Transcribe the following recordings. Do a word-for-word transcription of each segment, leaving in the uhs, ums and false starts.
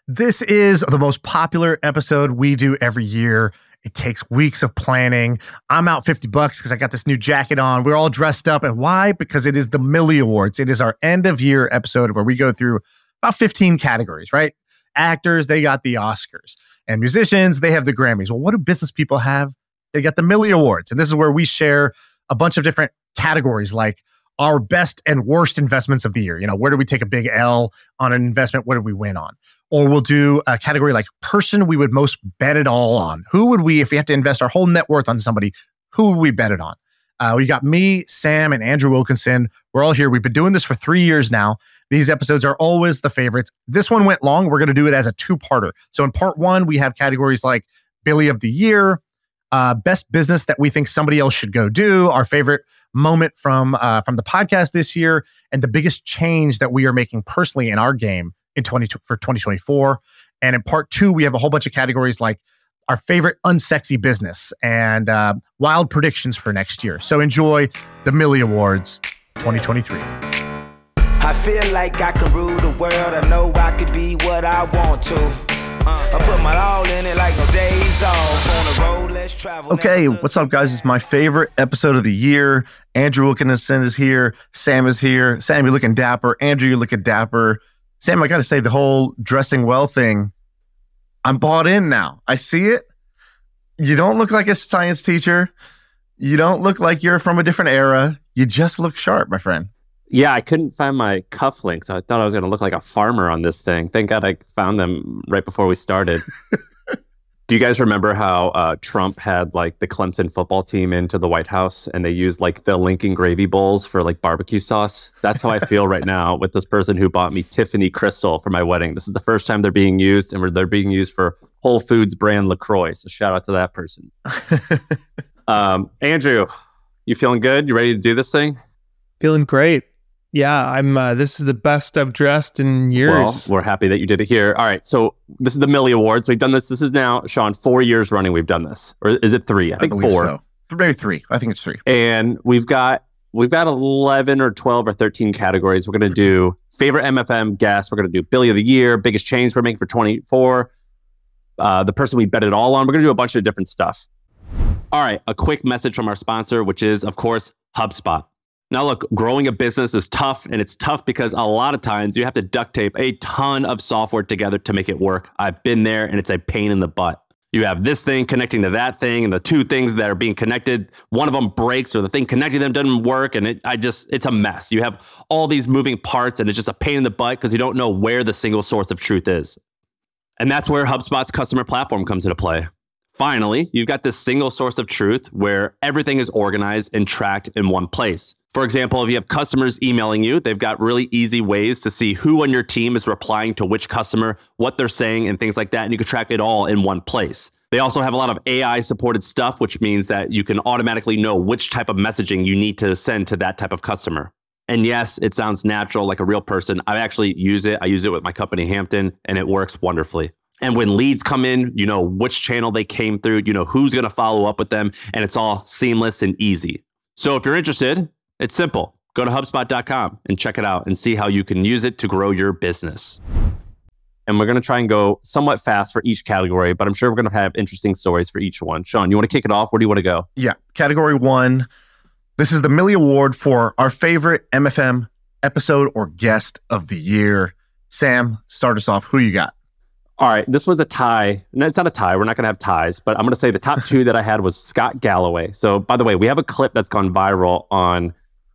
This is the most popular episode we do every year. It takes weeks of planning. I'm out fifty bucks because I got this new jacket on. We're all dressed up. And why? Because it is the Millie Awards. It is our end of year episode where we go through about fifteen categories, right? Actors, they got the Oscars. And musicians, they have the Grammys. Well, what do business people have? They got the Millie Awards. And this is where we share a bunch of different categories like our best and worst investments of the year. You know, where do we take a big L on an investment? What did we win on? Or we'll do a category like person we would most bet it all on. Who would we, if we have to invest our whole net worth on somebody, who would we bet it on? Uh, we got me, Sam, and Andrew Wilkinson. We're all here. We've been doing this for three years now. These episodes are always the favorites. This one went long. We're going to do it as a two-parter. So in part one, we have categories like Billy of the Year, uh, best business that we think somebody else should go do, our favorite moment from uh, from the podcast this year, and the biggest change that we are making personally in our game in twenty for twenty twenty-four. And in part two, we have a whole bunch of categories like our favorite unsexy business and uh, wild predictions for next year. So enjoy the Millie Awards twenty twenty-three. I feel like I can rule the world. I know I could be what I want to. Uh, I put my all in it like no days off. On the road, let's travel. Okay, what's up, guys? It's my favorite episode of the year. Andrew Wilkinson is here. Sam is here. Sam, you're looking dapper. Andrew, you're looking dapper. Sam, I got to say, the whole dressing well thing, I'm bought in now. I see it. You don't look like a science teacher. You don't look like you're from a different era. You just look sharp, my friend. Yeah, I couldn't find my cufflinks. I thought I was going to look like a farmer on this thing. Thank God I found them right before we started. Do you guys remember how uh, Trump had like the Clemson football team into the White House and they used like the Lincoln gravy bowls for like barbecue sauce? That's how I feel right now with this person who bought me Tiffany Crystal for my wedding. This is the first time they're being used, and they're being used for Whole Foods brand LaCroix. So shout out to that person. um, Andrew, you feeling good? You ready to do this thing? Feeling great. Yeah, I'm. Uh, this is the best I've dressed in years. Well, we're happy that you did it here. All right, so this is the Millie Awards. We've done this. This is now, Sean, four years running. We've done this, or is it three? I think I four. So. Maybe three. I think it's three. And we've got we've got eleven or twelve or thirteen categories. We're going to do favorite M F M guest. We're going to do Billy of the Year, biggest change we're making for twenty-four. Uh, the person we bet it all on. We're going to do a bunch of different stuff. All right, a quick message from our sponsor, which is, of course, HubSpot. Now, look, growing a business is tough, and it's tough because a lot of times you have to duct tape a ton of software together to make it work. I've been there, and it's a pain in the butt. You have this thing connecting to that thing, and the two things that are being connected, one of them breaks, or the thing connecting them doesn't work, and it, I just, it's a mess. You have all these moving parts, and it's just a pain in the butt because you don't know where the single source of truth is. And that's where HubSpot's customer platform comes into play. Finally, you've got this single source of truth where everything is organized and tracked in one place. For example, if you have customers emailing you, they've got really easy ways to see who on your team is replying to which customer, what they're saying, and things like that. And you can track it all in one place. They also have a lot of A I supported stuff, which means that you can automatically know which type of messaging you need to send to that type of customer. And yes, it sounds natural, like a real person. I actually use it. I use it with my company, Hampton, and it works wonderfully. And when leads come in, you know which channel they came through, you know who's going to follow up with them, and it's all seamless and easy. So if you're interested, it's simple. Go to HubSpot dot com and check it out and see how you can use it to grow your business. And we're going to try and go somewhat fast for each category, but I'm sure we're going to have interesting stories for each one. Sean, you want to kick it off? Where do you want to go? Yeah. Category one. This is the Millie Award for our favorite M F M episode or guest of the year. Sam, start us off. Who you got? All right, this was a tie. No, it's not a tie. We're not going to have ties, but I'm going to say the top two that I had was Scott Galloway. So, by the way, we have a clip that's gone viral on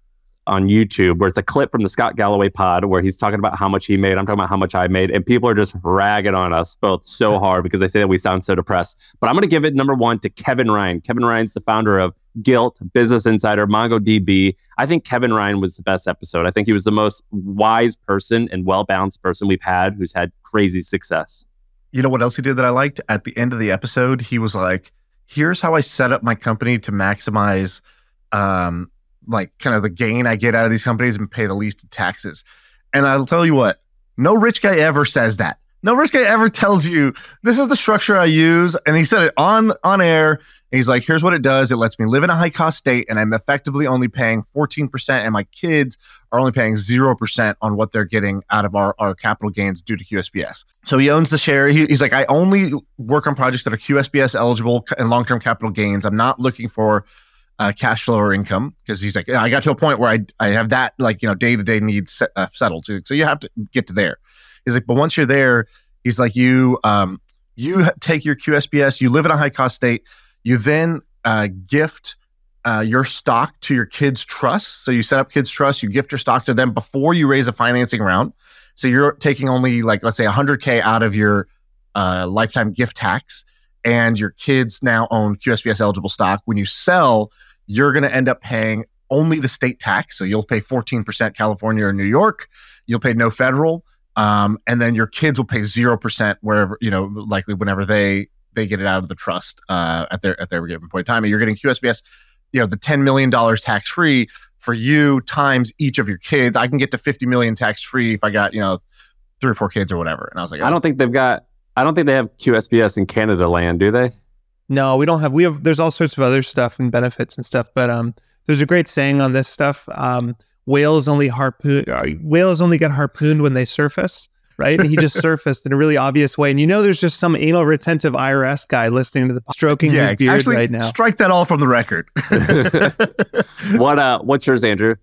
on YouTube where it's a clip from the Scott Galloway pod where he's talking about how much he made. I'm talking about how much I made, and people are just ragging on us both so hard because they say that we sound so depressed. But I'm going to give it number one to Kevin Ryan. Kevin Ryan's the founder of Guilt, Business Insider, MongoDB. I think Kevin Ryan was the best episode. I think he was the most wise person and well-balanced person we've had who's had crazy success. You know what else he did that I liked? At the end of the episode, he was like, here's how I set up my company to maximize um, like kind of the gain I get out of these companies and pay the least taxes. And I'll tell you what, no rich guy ever says that. No risk guy ever tells you this is the structure I use, and he said it on on air. And he's like, here's what it does. It lets me live in a high cost state, and I'm effectively only paying fourteen percent, and my kids are only paying zero percent on what they're getting out of our, our capital gains due to Q S B S. So he owns the share. He, he's like, I only work on projects that are Q S B S eligible and long-term capital gains. I'm not looking for uh, cash flow or income, because he's like, I got to a point where I I have that, like, you know, day-to-day needs set, uh, settled. So you have to get to there. He's like, but once you're there, he's like, you um you take your Q S B S, you live in a high-cost state, you then uh, gift uh, your stock to your kids' trust. So you set up kids' trust, you gift your stock to them before you raise a financing round. So you're taking only, like, let's say one hundred K out of your uh, lifetime gift tax, and your kids now own Q S B S eligible stock. When you sell, you're going to end up paying only the state tax. So you'll pay fourteen percent California or New York. You'll pay no federal. Um, and then your kids will pay zero percent wherever, you know, likely whenever they they get it out of the trust uh, at their at their given point in time. And you're getting Q S B S, you know, the ten million dollars tax free for you times each of your kids. I can get to fifty million dollars tax free if I got, you know, three or four kids or whatever. And I was like, oh. I don't think they've got, I don't think they have Q S B S in Canada land, do they? No, we don't have, we have, there's all sorts of other stuff and benefits and stuff, but um, there's a great saying on this stuff. Um, whales only harpoon, uh, whales only get harpooned when they surface. Right. And he just surfaced in a really obvious way. And you know, there's just some anal retentive I R S guy listening to the stroking yeah, his beard actually, right now. Strike that all from the record. what uh what's yours, Andrew?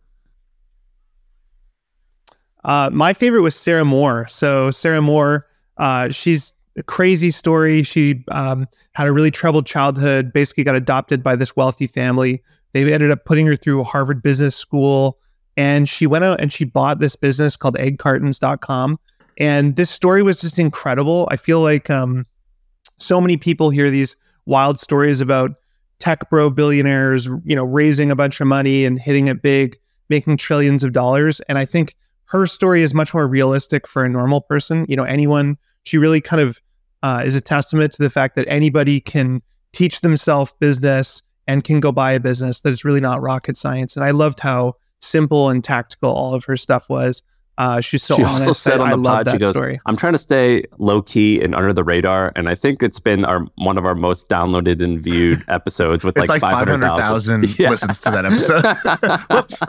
Uh my favorite was Sarah Moore. So Sarah Moore, uh, she's a crazy story. She um had a really troubled childhood, basically got adopted by this wealthy family. They ended up putting her through Harvard Business School, and she went out and she bought this business called egg cartons dot com. And this story was just incredible. I feel like um, so many people hear these wild stories about tech bro billionaires, you know, raising a bunch of money and hitting it big, making trillions of dollars. And I think her story is much more realistic for a normal person. You know, anyone, she really kind of uh, is a testament to the fact that anybody can teach themselves business and can go buy a business, that it's really not rocket science. And I loved how simple and tactical all of her stuff was. Uh, she's so she honest. also said I, on the I love pod, that she goes, story. I'm trying to stay low key and under the radar. And I think it's been our one of our most downloaded and viewed episodes with it's like, like five hundred thousand yeah. listens to that episode.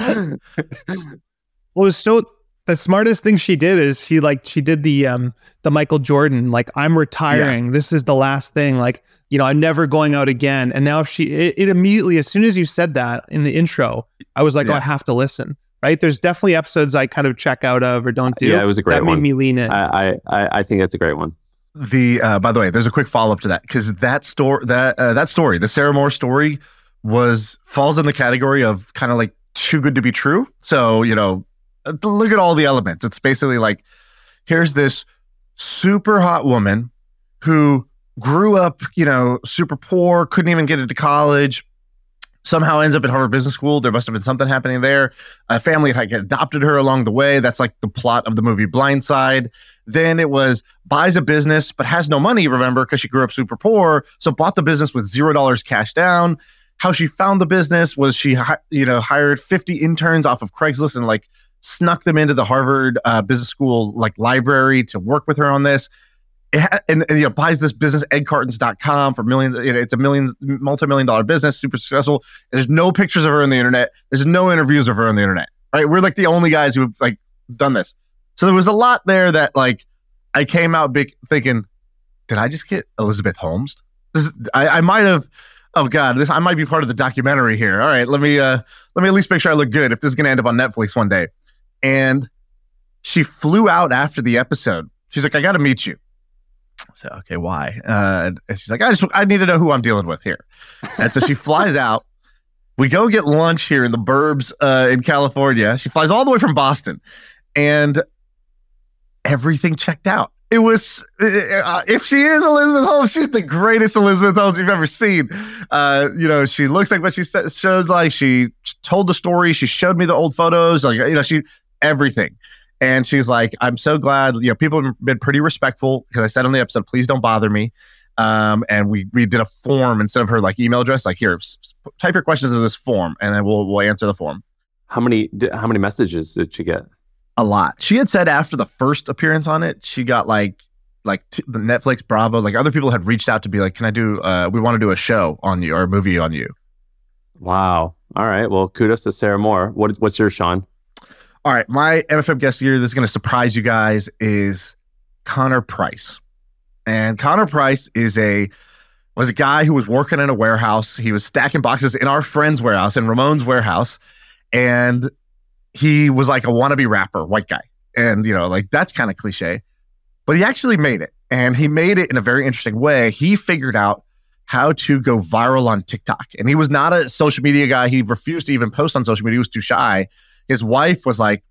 Whoops. Well, it was so the smartest thing she did is she like she did the um the Michael Jordan, like, I'm retiring. Yeah. This is the last thing. Like, you know, I'm never going out again. And now if she it, it immediately, as soon as you said that in the intro, I was like, yeah. oh, I have to listen. Right? There's definitely episodes I kind of check out of or don't do. Yeah, it was a great that one. That made me lean in. I I, I think that's a great one. The uh, by the way, there's a quick follow up to that, because that story, that uh, that story, the Sarah Moore story, was falls in the category of kind of like too good to be true. So, you know, look at all the elements. It's basically like, here's this super hot woman who grew up, you know, super poor, couldn't even get into college. Somehow ends up at Harvard Business School. There must have been something happening there. A family had adopted her along the way. That's like the plot of the movie Blindside. Then it was buys a business, but has no money, remember, because she grew up super poor. So bought the business with zero dollars cash down. How she found the business was she, you know, hired fifty interns off of Craigslist and like snuck them into the Harvard uh, Business School like library to work with her on this. It ha- and, and you know, buys this business, egg cartons dot com, for millions. You know, it's a million, multi-million dollar business, super successful. There's no pictures of her on the internet. There's no interviews of her on the internet. Right? We're like the only guys who've like done this. So there was a lot there that like I came out big thinking, did I just get Elizabeth Holmes? This is, I, I might have. Oh God, this I might be part of the documentary here. All right, let me uh, let me at least make sure I look good if this is going to end up on Netflix one day. And she flew out after the episode. She's like, I got to meet you. I said, okay, why? Uh, and she's like, I just, I need to know who I'm dealing with here. And so she flies out. We go get lunch here in the burbs uh, in California. She flies all the way from Boston, and everything checked out. It was, uh, if she is Elizabeth Holmes, she's the greatest Elizabeth Holmes you've ever seen. Uh, you know, she looks like what she shows like. She told the story. She showed me the old photos. Like, you know, she, everything. And she's like, I'm so glad, you know, people have been pretty respectful because I said on the episode, please don't bother me. Um, and we we did a form instead of her like email address, like here, s- type your questions in this form and then we'll we'll answer the form. How many how many messages did she get? A lot. She had said after the first appearance on it, she got like like t- the Netflix, Bravo, like other people had reached out to be like, can I do, uh, we want to do a show on you or a movie on you. Wow. All right. Well, kudos to Sarah Moore. What, what's yours, Sean? All right. My M F M guest here, this is going to surprise you guys, is Connor Price. And Connor Price is a, was a guy who was working in a warehouse. He was stacking boxes in our friend's warehouse, in Ramon's warehouse. And he was like a wannabe rapper, white guy. And, you know, like that's kind of cliche, but he actually made it. And he made it in a very interesting way. He figured out how to go viral on TikTok. And he was not a social media guy. He refused to even post on social media. He was too shy. His wife was like,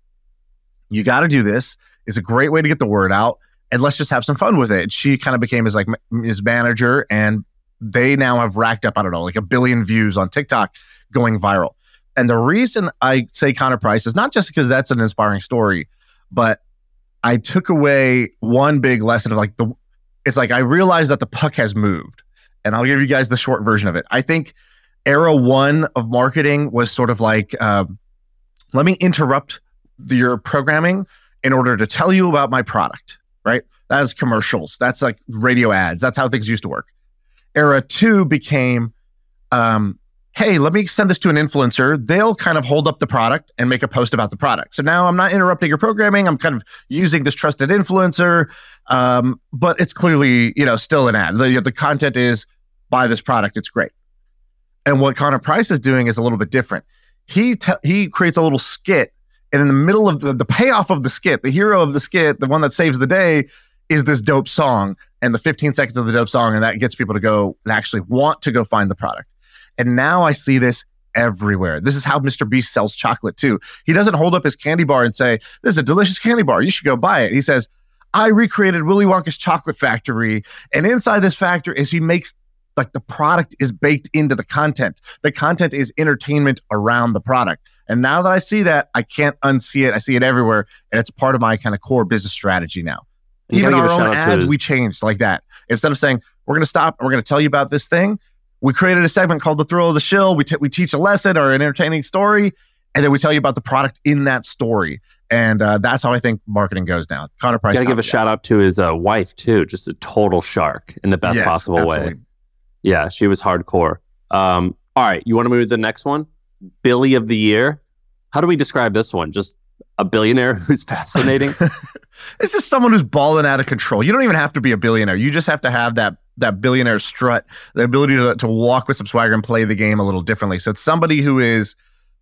you got to do this. It's a great way to get the word out. And let's just have some fun with it. She kind of became his like his manager, and they now have racked up, I don't know, like a billion views on TikTok going viral. And the reason I say Connor Price is not just because that's an inspiring story, but I took away one big lesson of like the, it's like I realized that the puck has moved. And I'll give you guys the short version of it. I think era one of marketing was sort of like, um, let me interrupt the, your programming in order to tell you about my product, right? That's commercials. That's like radio ads. That's how things used to work. Era two became, um, hey, let me send this to an influencer. They'll kind of hold up the product and make a post about the product. So now I'm not interrupting your programming. I'm kind of using this trusted influencer, um, but it's clearly, you know, still an ad. The, the content is buy this product. It's great. And what Connor Price is doing is a little bit different. He te- he creates a little skit, and in the middle of the, the payoff of the skit, the hero of the skit, the one that saves the day, is this dope song and the fifteen seconds of the dope song, and that gets people to go and actually want to go find the product. And now I see this everywhere. This is how Mister Beast sells chocolate too. He doesn't hold up his candy bar and say, this is a delicious candy bar, you should go buy it. He says, I recreated Willy Wonka's chocolate factory, and inside this factory is he makes like the product is baked into the content. The content is entertainment around the product. And now that I see that, I can't unsee it. I see it everywhere. And it's part of my kind of core business strategy now. You Even our own ads, his- we changed like that. Instead of saying, we're going to stop and we're going to tell you about this thing, we created a segment called The Thrill of the Shill. We, t- we teach a lesson or an entertaining story, and then we tell you about the product in that story. And uh, that's how I think marketing goes down. Connor Price. Got to give a shout out to his uh, wife too. Just a total shark in the best Yes, possible absolutely. way. Yeah, she was hardcore. Um, all right, you want to move to the next one? Billy of the Year. How do we describe this one? Just a billionaire who's fascinating? It's just someone who's balling out of control. You don't even have to be a billionaire. You just have to have that that billionaire strut, the ability to, to walk with some swagger and play the game a little differently. So it's somebody who is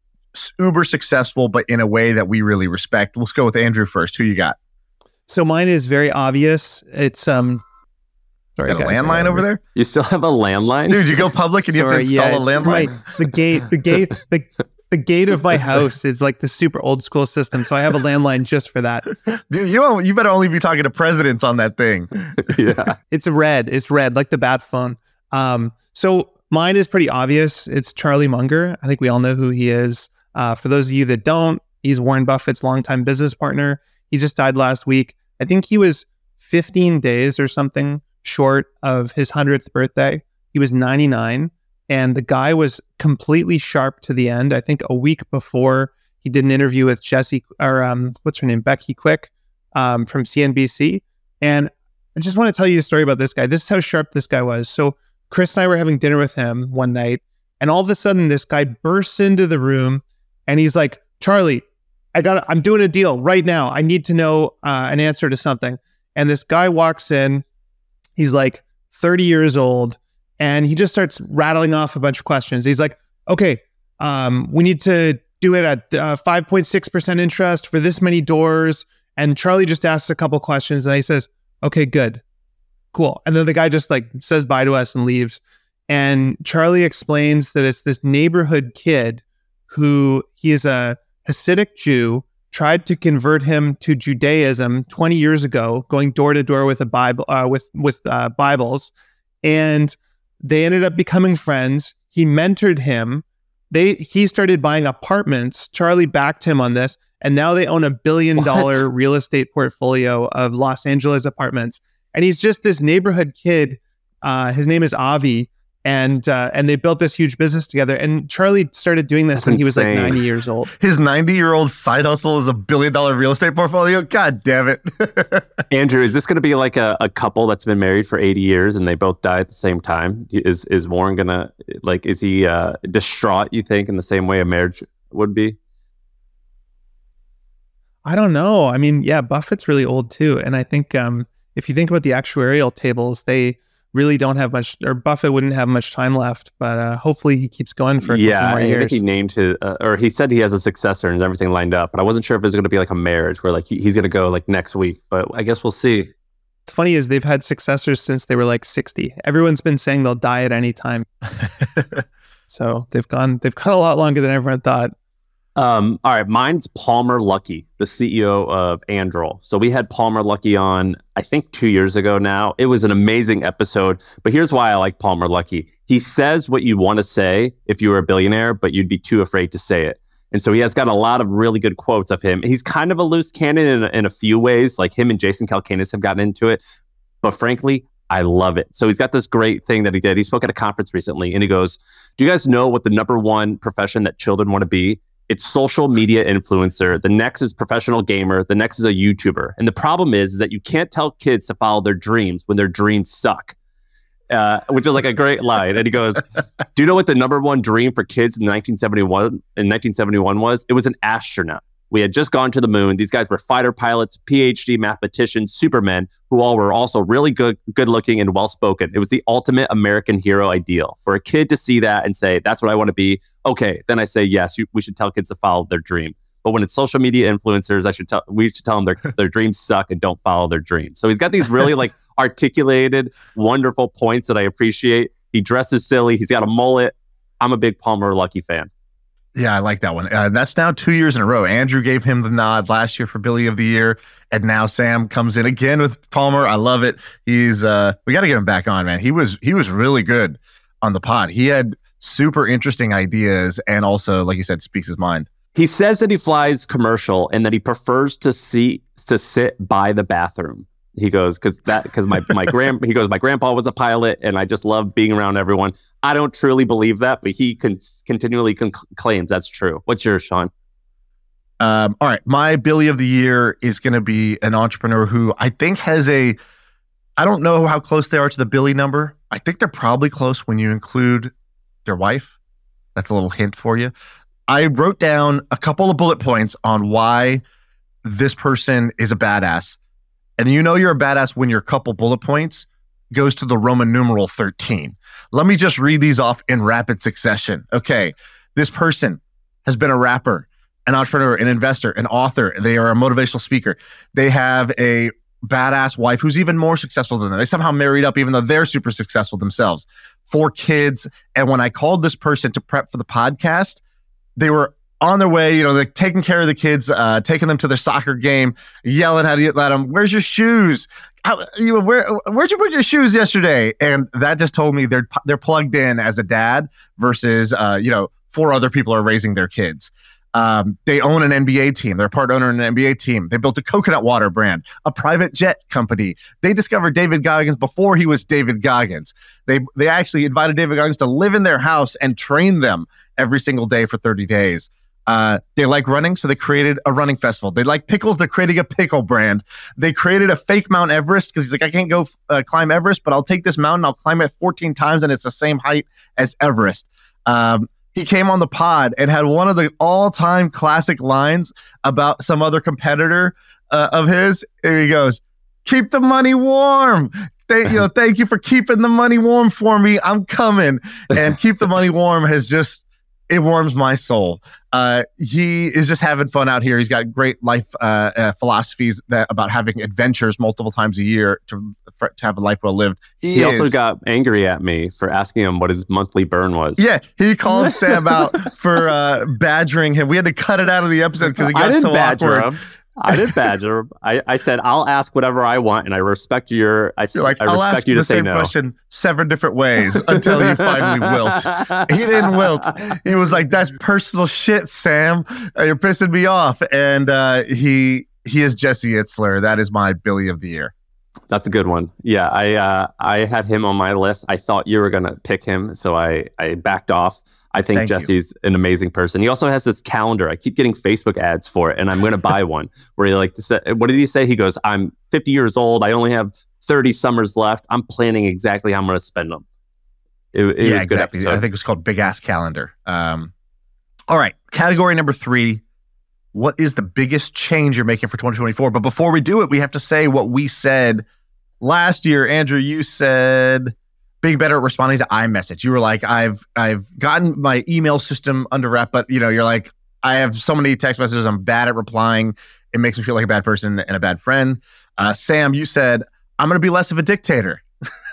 uber successful, but in a way that we really respect. Let's go with Andrew first. Who you got? So mine is very obvious. It's um. Sorry, Got a guys, landline over there? You still have a landline? Dude, you go public and you have to Sorry, install yeah, a it's landline? my- the gate, the gate, the, the gate of my house is like the super old school system. So I have a landline just for that. Dude, you, you better only be talking to presidents on that thing. Yeah. It's red. It's red, like the bat phone. Um, so mine is pretty obvious. It's Charlie Munger. I think we all know who he is. Uh, for those of you that don't, he's Warren Buffett's longtime business partner. He just died last week. I think he was fifteen days or something short of his hundredth birthday. He was ninety-nine, and the guy was completely sharp to the end. I think a week before, he did an interview with Jesse, or um, what's her name, Becky Quick, um, from C N B C. And I just want to tell you a story about this guy. This is how sharp this guy was. So Chris and I were having dinner with him one night, and all of a sudden, this guy bursts into the room, and he's like, "Charlie, I got, I'm doing a deal right now. I need to know uh, an answer to something." And this guy walks in. He's like thirty years old, and he just starts rattling off a bunch of questions. He's like, okay, um, we need to do it at uh, five point six percent interest for this many doors. And Charlie just asks a couple questions, and he says, okay, good, cool. And then the guy just like says bye to us and leaves. And Charlie explains that it's this neighborhood kid who he is a Hasidic Jew, tried to convert him to Judaism twenty years ago, going door to door with a Bible, uh, with with uh, Bibles, and they ended up becoming friends. He mentored him. They he started buying apartments. Charlie backed him on this, and now they own a billion What? dollar real estate portfolio of Los Angeles apartments. And he's just this neighborhood kid. Uh, his name is Avi, And uh, and they built this huge business together. And Charlie started doing this That's when he was like insane. ninety years old. His ninety-year-old side hustle is a billion-dollar real estate portfolio. God damn it. Andrew, is this going to be like a, a couple that's been married for eighty years and they both die at the same time? Is is Warren going to, like, is he uh, distraught, you think, in the same way a marriage would be? I don't know. I mean, yeah, Buffett's really old too. And I think um, if you think about the actuarial tables, they really don't have much, or Buffett wouldn't have much time left, but uh, hopefully he keeps going for a yeah, couple more I years. think he named his, uh, or he said he has a successor and everything lined up, but I wasn't sure if it was going to be like a marriage where like he- he's going to go like next week, but I guess we'll see. What's funny is they've had successors since they were like sixty. Everyone's been saying they'll die at any time. So they've gone, they've gone a lot longer than everyone thought. Um, all right, mine's Palmer Luckey, the C E O of Anduril. So we had Palmer Luckey on, I think, two years ago now. It was an amazing episode, but here's why I like Palmer Luckey. He says what you want to say if you were a billionaire, but you'd be too afraid to say it. And so he has got a lot of really good quotes of him. He's kind of a loose cannon in, in a few ways, like him and Jason Calacanis have gotten into it. But frankly, I love it. So he's got this great thing that he did. He spoke at a conference recently and he goes, do you guys know what the number one profession that children want to be? It's social media influencer. The next is professional gamer. The next is a YouTuber. And the problem is, is that you can't tell kids to follow their dreams when their dreams suck, uh, which is like a great line. And he goes, do you know what the number one dream for kids in nineteen seventy-one in nineteen seventy-one was? It was an astronaut. We had just gone to the moon. These guys were fighter pilots, PhD mathematicians, supermen, who all were also really good, good looking and well-spoken. It was the ultimate American hero ideal. For a kid to see that and say, that's what I want to be, okay, then I say, yes, you, we should tell kids to follow their dream. But when it's social media influencers, I should tell we should tell them their, their dreams suck and don't follow their dreams. So he's got these really like articulated, wonderful points that I appreciate. He dresses silly. He's got a mullet. I'm a big Palmer Luckey fan. Yeah, I like that one. Uh, that's now two years in a row. Andrew gave him the nod last year for Billy of the Year, and now Sam comes in again with Palmer. I love it. He's uh, we got to get him back on, man. He was he was really good on the pod. He had super interesting ideas, and also, like you said, speaks his mind. He says that he flies commercial and that he prefers to see to sit by the bathroom. He goes, because that because my my grand he goes, my grandpa was a pilot and I just love being around everyone. I don't truly believe that, but he con- continually con- claims that's true. What's yours, Sean? Um, all right, my Billy of the Year is going to be an entrepreneur who I think has a. I don't know how close they are to the Billy number. I think they're probably close when you include their wife. That's a little hint for you. I wrote down a couple of bullet points on why this person is a badass. And you know you're a badass when your couple bullet points goes to the Roman numeral thirteen. Let me just read these off in rapid succession. Okay, this person has been a rapper, an entrepreneur, an investor, an author. They are a motivational speaker. They have a badass wife who's even more successful than them. They somehow married up even though they're super successful themselves. Four kids. And when I called this person to prep for the podcast, they were on their way, you know, they're taking care of the kids, uh, taking them to their soccer game, yelling at them, where's your shoes? How, you, where, where'd you put your shoes yesterday? And that just told me they're they're plugged in as a dad versus, uh, you know, four other people are raising their kids. Um, they own an N B A team. They're a part owner in an N B A team. They built a coconut water brand, a private jet company. They discovered David Goggins before he was David Goggins. They they actually invited David Goggins to live in their house and train them every single day for thirty days. Uh, they like running, so they created a running festival. They like pickles, they're creating a pickle brand. They created a fake Mount Everest because he's like, I can't go uh, climb Everest, but I'll take this mountain, I'll climb it fourteen times, and it's the same height as Everest. Um, he came on the pod and had one of the all-time classic lines about some other competitor uh, of his. Here he goes, keep the money warm. Thank, you know, thank you for keeping the money warm for me. I'm coming. And keep the money warm has just, it warms my soul. Uh, he is just having fun out here. He's got great life uh, uh, philosophies that about having adventures multiple times a year to for, to have a life well lived. He, He is, also got angry at me for asking him what his monthly burn was. yeah. He called Sam out for uh, badgering him. We had to cut it out of the episode because it got I didn't so badger awkward. him. I didn't badger him. I, I said, I'll ask whatever I want, and I respect your. I, You're like, I I'll respect ask you to the say same no. question seven different ways until you finally wilt. He didn't wilt. He was like, "That's personal shit, Sam. Uh, You're pissing me off." And uh, he he is Jesse Itzler. That is my Billy of the Year. That's a good one. Yeah, I uh, I had him on my list. I thought you were gonna pick him, so I I backed off. I think Thank you. Jesse's an amazing person. He also has this calendar. I keep getting Facebook ads for it, and I'm gonna buy one. Where he like to say, what did he say? He goes, "I'm fifty years old. I only have thirty summers left. I'm planning exactly how I'm gonna spend them." It, it yeah, was a good exactly. episode. I think it was called Big Ass Calendar. Um, all right, category number three. What is the biggest change you're making for twenty twenty-four? But before we do it, we have to say what we said last year. Andrew, you said being better at responding to iMessage. You were like, I've I've gotten my email system under wrap, but you know, you're like, I have so many text messages. I'm bad at replying. It makes me feel like a bad person and a bad friend. Uh, Sam, you said, I'm going to be less of a dictator.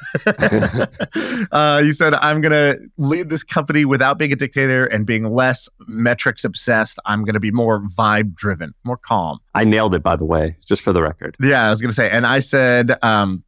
uh, you said, I'm going to lead this company without being a dictator and being less metrics obsessed. I'm going to be more vibe driven, more calm. I nailed it, by the way, just for the record. Yeah, I was going to say, and I said, um,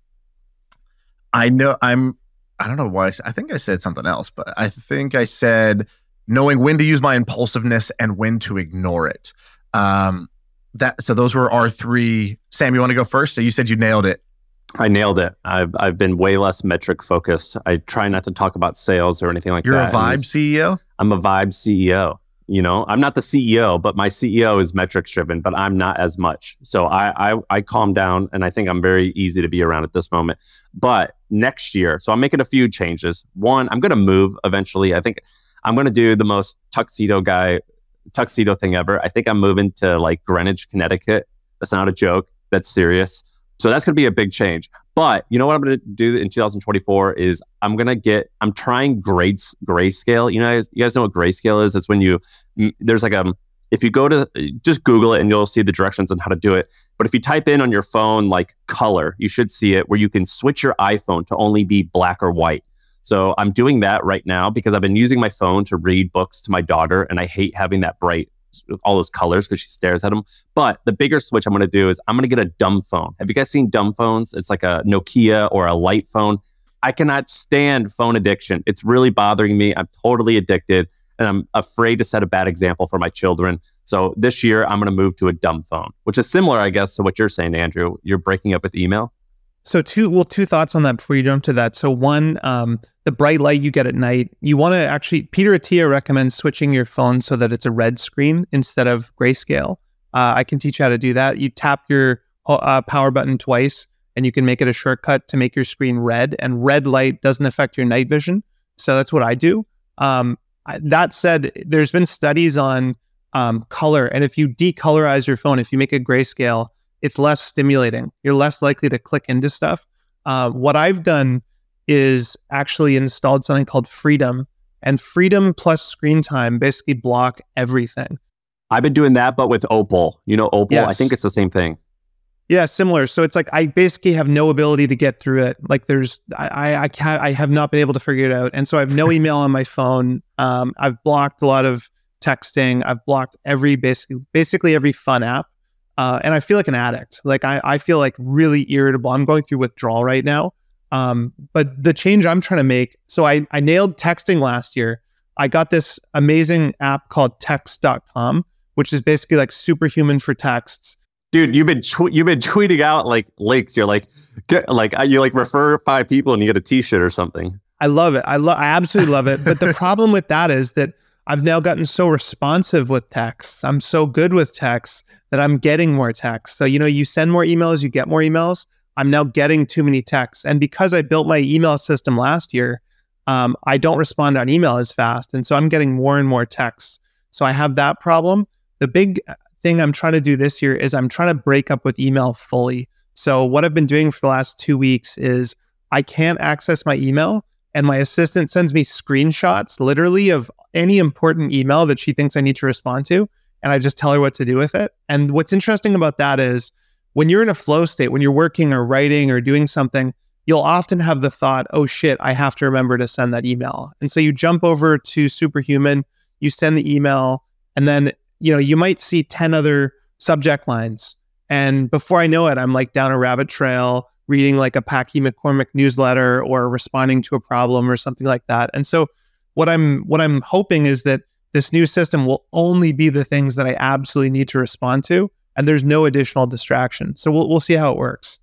I know I'm, I don't know why, I, said, I think I said something else, but I think I said knowing when to use my impulsiveness and when to ignore it. Um, that So those were our three. Sam, you want to go first? So you said you nailed it. I nailed it. I've I've been way less metric focused. I try not to talk about sales or anything like You're that. a vibe C E O? I'm a vibe C E O. You know, I'm not the C E O, but my C E O is metrics driven, but I'm not as much. So I, I I calm down, and I think I'm very easy to be around at this moment. But next year, so I'm making a few changes. One, I'm going to move eventually. I think I'm going to do the most tuxedo guy, tuxedo thing ever. I think I'm moving to like Greenwich, Connecticut. That's not a joke. That's serious. So that's going to be a big change. But you know what I'm going to do in two thousand twenty-four is I'm going to get, I'm trying grades, grayscale. You know, you guys know what grayscale is? It's when you, there's like a, if you go to, just Google it and you'll see the directions on how to do it. But if you type in on your phone, like color, you should see it where you can switch your iPhone to only be black or white. So I'm doing that right now because I've been using my phone to read books to my daughter, and I hate having that bright with all those colors because she stares at them. But the bigger switch I'm going to do is I'm going to get a dumb phone. Have you guys seen dumb phones? It's like a Nokia or a light phone. I cannot stand phone addiction. It's really bothering me. I'm totally addicted, and I'm afraid to set a bad example for my children. So this year I'm going to move to a dumb phone, which is similar, I guess, to what you're saying, Andrew. You're breaking up with email. So two, well, two thoughts on that before you jump to that. So one, um, the bright light you get at night, you want to actually, Peter Attia recommends switching your phone so that it's a red screen instead of grayscale. Uh, I can teach you how to do that. You tap your uh, power button twice and you can make it a shortcut to make your screen red, and red light doesn't affect your night vision. So that's what I do. Um, I, that said, there's been studies on um, color, and if you decolorize your phone, if you make it grayscale, it's less stimulating. You're less likely to click into stuff. Uh, what I've done is actually installed something called Freedom, and Freedom plus screen time basically block everything. I've been doing that, but with Opal. You know Opal? Yes. I think it's the same thing. Yeah, similar. So it's like I basically have no ability to get through it. Like there's, I, I, I can't, I have not been able to figure it out, and so I have no email on my phone. Um, I've blocked a lot of texting. I've blocked every basically, basically every fun app. Uh, and I feel like an addict. Like I, I feel like really irritable. I'm going through withdrawal right now. Um, but the change I'm trying to make, so I, I nailed texting last year. I got this amazing app called text dot com, which is basically like superhuman for texts. Dude, you've been tw- you've been tweeting out like links. You're like, get, like you like refer five people and you get a T-shirt or something. I love it. I love. I absolutely love it. But the problem with that is that I've now gotten so responsive with texts. I'm so good with texts that I'm getting more texts. So, you know, you send more emails, you get more emails. I'm now getting too many texts. And because I built my email system last year, um, I don't respond on email as fast. And so I'm getting more and more texts. So I have that problem. The big thing I'm trying to do this year is I'm trying to break up with email fully. So what I've been doing for the last two weeks is I can't access my email, and my assistant sends me screenshots literally of any important email that she thinks I need to respond to. And I just tell her what to do with it. And what's interesting about that is when you're in a flow state, when you're working or writing or doing something, you'll often have the thought, oh shit, I have to remember to send that email. And so you jump over to Superhuman, you send the email, and then, you know, you might see ten other subject lines. And before I know it, I'm like down a rabbit trail, reading like a Packy McCormick newsletter or responding to a problem or something like that. And so what I'm what I'm hoping is that this new system will only be the things that I absolutely need to respond to, and there's no additional distraction. So we'll we'll see how it works.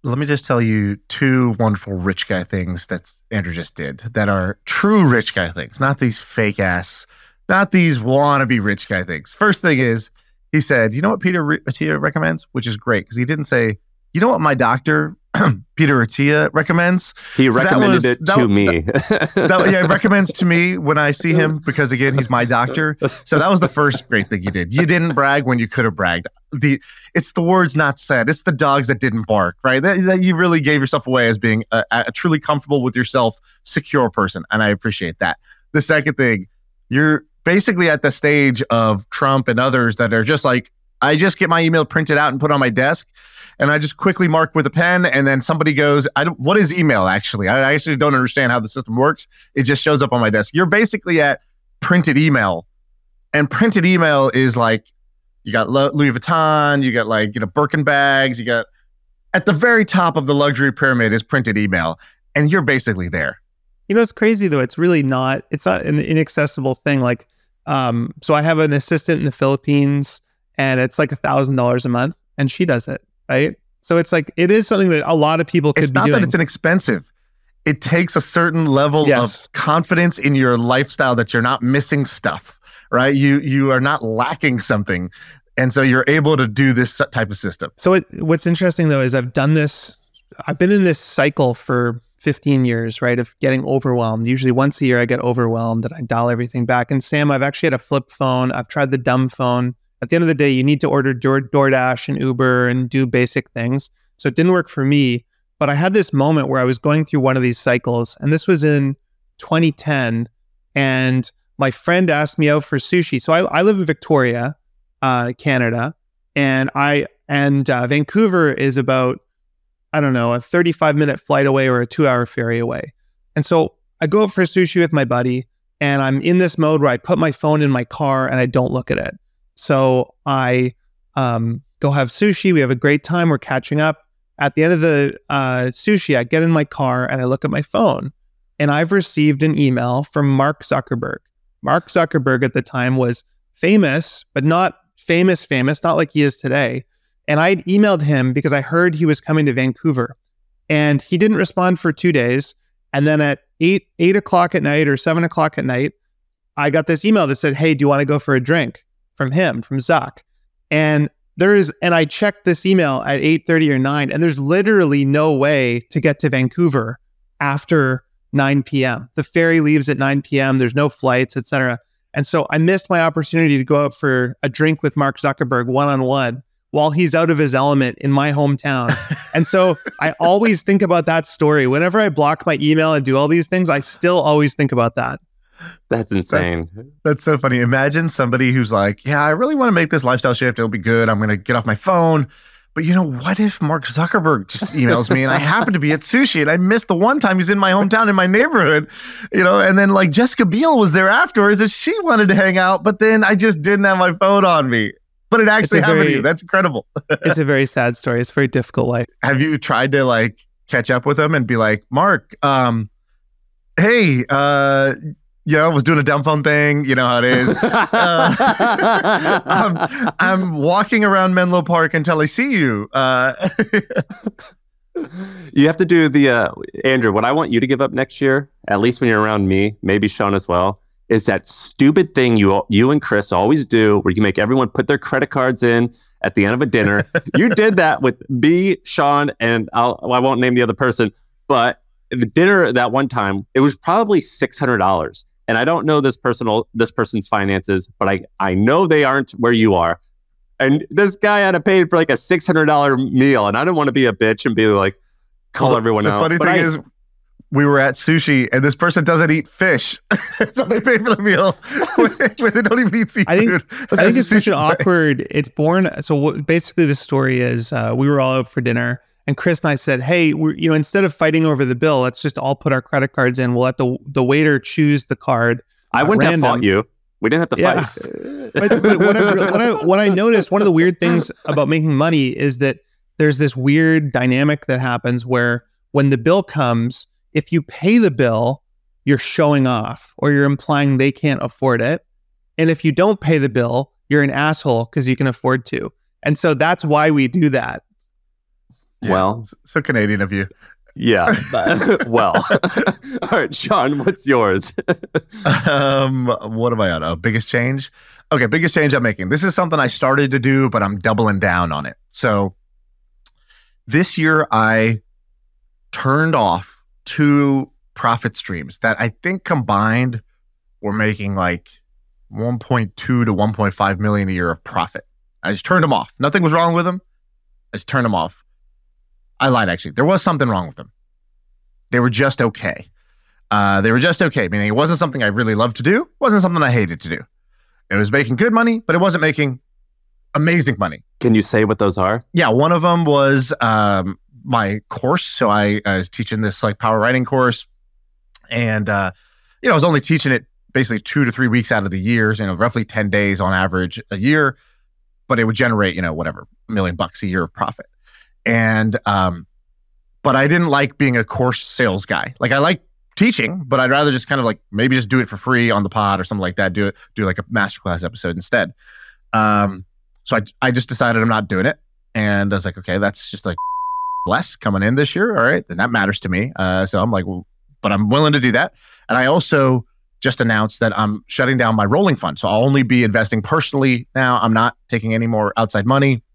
let me just tell you two wonderful rich guy things that Andrew just did that are true rich guy things, not these fake ass, not these wannabe rich guy things. First thing is, he said, you know what Peter Attia recommends? Which is great because he didn't say, you know what my doctor, Peter Attia, recommends? He So that recommended was- it that- to me. That, yeah, he recommends to me when I see him because, again, he's my doctor. So that was the first great thing you did. You didn't brag when you could have bragged. The It's the words not said. It's the dogs that didn't bark, right? That, that you really gave yourself away as being a, a truly comfortable with yourself, secure person. And I appreciate that. The second thing, you're basically at the stage of Trump and others that are just like, I just get my email printed out and put on my desk. And I just quickly mark with a pen, and then somebody goes, "I don't. What is email actually? I I actually don't understand how the system works. It just shows up on my desk." You're basically at printed email, and printed email is like you got Louis Vuitton, you got like you know Birkin bags, you got at the very top of the luxury pyramid is printed email, and you're basically there. You know, it's crazy though. It's really not, it's not an inaccessible thing. Like, um, so I have an assistant in the Philippines and it's like a thousand dollars a month and she does it. Right. So it's like, it is something that a lot of people could It's be not doing. that it's inexpensive. It takes a certain level Yes. of confidence in your lifestyle that you're not missing stuff, right? You you are not lacking something. And so you're able to do this type of system. So it, what's interesting though, is I've done this, I've been in this cycle for fifteen years, right? Of getting overwhelmed. Usually once a year I get overwhelmed and I dial everything back. And Sam, I've actually had a flip phone. I've tried the dumb phone. At the end of the day, you need to order Door, DoorDash and Uber and do basic things. So it didn't work for me. But I had this moment where I was going through one of these cycles, and this was in twenty ten. And my friend asked me out for sushi. So I, I live in Victoria, uh, Canada, and I and uh, Vancouver is about, I don't know, a thirty-five minute flight away or a two hour ferry away. And so I go out for sushi with my buddy, and I'm in this mode where I put my phone in my car and I don't look at it. So I um, go have sushi. We have a great time. We're catching up. At the end of the uh, sushi, I get in my car and I look at my phone, and I've received an email from Mark Zuckerberg. Mark Zuckerberg at the time was famous, but not famous, famous, not like he is today. And I'd emailed him because I heard he was coming to Vancouver, and he didn't respond for two days. And then at eight, eight o'clock at night or seven o'clock at night, I got this email that said, "Hey, do you want to go for a drink?" From him, from Zuck. And there is, and I checked this email at eight thirty or nine, and there's literally no way to get to Vancouver after nine p.m. The ferry leaves at nine p.m. There's no flights, et cetera. And so I missed my opportunity to go out for a drink with Mark Zuckerberg one-on-one while he's out of his element in my hometown. And so I always think about that story. Whenever I block my email and do all these things, I still always think about that. That's insane. That's so funny. Imagine somebody who's like, yeah, I really want to make this lifestyle shift. It'll be good. I'm going to get off my phone. But you know, what if Mark Zuckerberg just emails me and I happen to be at sushi and I missed the one time he's in my hometown in my neighborhood, you know, and then like Jessica Biel was there afterwards and she wanted to hang out, but then I just didn't have my phone on me. But it actually It's a happened very- to you. That's incredible. It's a very sad story. It's a very difficult life. Have you tried to like catch up with him and be like, Mark, um, hey, uh, you know, I was doing a dumb phone thing. You know how it is. Uh, I'm, I'm walking around Menlo Park until I see you. Uh, You have to do the, uh, Andrew, what I want you to give up next year, at least when you're around me, maybe Sean as well, is that stupid thing you you and Chris always do where you make everyone put their credit cards in at the end of a dinner. You did that with me, Sean, and I'll, well, I won't name the other person, but the dinner that one time, it was probably six hundred dollars. And I don't know this personal this person's finances, but I, I know they aren't where you are. And this guy had to pay for like a six hundred dollars meal. And I don't want to be a bitch and be like, call well, everyone the out. funny But thing I- is, we were at sushi and this person doesn't eat fish. So they paid for the meal where they don't even eat seafood. I think- I think At it's such an sushi place. awkward, it's born. So what, basically the story is uh, we were all out for dinner and Chris and I said, hey, we're, you know, instead of fighting over the bill, let's just all put our credit cards in. We'll let the, the waiter choose the card. I uh, wouldn't have random. fought you. We didn't have to Yeah. fight. But, but what, I, what, I, what I noticed, one of the weird things about making money is that there's this weird dynamic that happens where when the bill comes, if you pay the bill, you're showing off or you're implying they can't afford it. And if you don't pay the bill, you're an asshole because you can afford to. And so that's why we do that. Yeah, Well, so Canadian of you. yeah. Well, all right, Sean, what's yours? um, what am I on? Oh, biggest change? Okay, biggest change I'm making. This is something I started to do, but I'm doubling down on it. So this year I turned off two profit streams that I think combined were making like one point two to one point five million a year of profit. I just turned them off. Nothing was wrong with them. I just turned them off. I lied, actually. There was something wrong with them. They were just okay. Uh, they were just okay, meaning it wasn't something I really loved to do. It wasn't something I hated to do. It was making good money, but it wasn't making amazing money. Can you say what those are? Yeah, one of them was um, my course. So I, I was teaching this like power writing course. And, uh, you know, I was only teaching it basically two to three weeks out of the year, you know, roughly ten days on average a year. But it would generate, you know, whatever, a million bucks a year of profit. And, um, but I didn't like being a course sales guy. Like I like teaching, but I'd rather just kind of like maybe just do it for free on the pod or something like that. Do it, do like a masterclass episode instead. Um, so I, I just decided I'm not doing it. And I was like, okay, that's just like less coming in this year. All right. Then that matters to me. Uh, so I'm like, well, but I'm willing to do that. And I also just announced that I'm shutting down my rolling fund. So I'll only be investing personally now. I'm not taking any more outside money.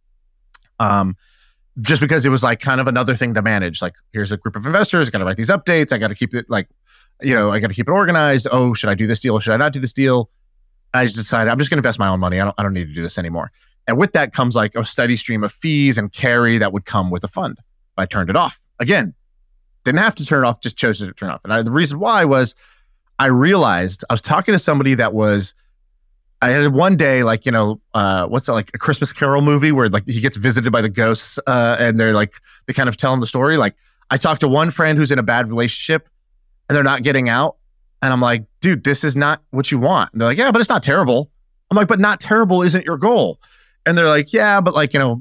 Um, just because it was like kind of another thing to manage. Like, here's a group of investors. I got to write these updates. I got to keep it like, you know, I got to keep it organized. Oh, should I do this deal? Or should I not do this deal? I just decided I'm just going to invest my own money. I don't, I don't need to do this anymore. And with that comes like a steady stream of fees and carry that would come with a fund. I turned it off. Again, didn't have to turn it off, just chose to turn it off. And I, the reason why was I realized I was talking to somebody that was, I had one day, like, you know, uh, what's that, like a Christmas Carol movie where like he gets visited by the ghosts uh, and they're like, they kind of tell him the story. Like I talked to one friend who's in a bad relationship and they're not getting out. And I'm like, dude, this is not what you want. And they're like, yeah, but it's not terrible. I'm like, but not terrible isn't your goal. And they're like, yeah, but like, you know,